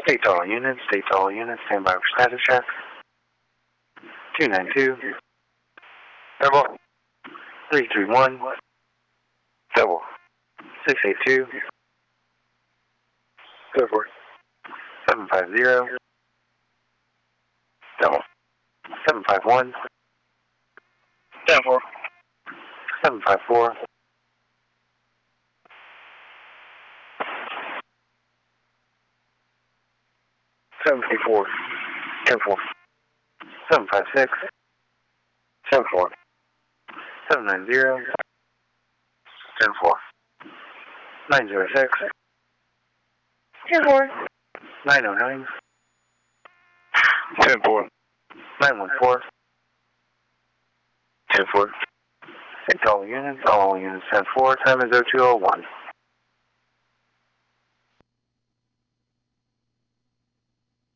State all units, stand by for status check. 292. Double. 331. Double. 682. Go for it. 750. Double. 751. 10-4. 754. 754. 10-4. 756. 10-4. 790. 10-4. 906. 10-4. 909. 10-4. 914. 10-4. State all units, 10-4. Time is 0201.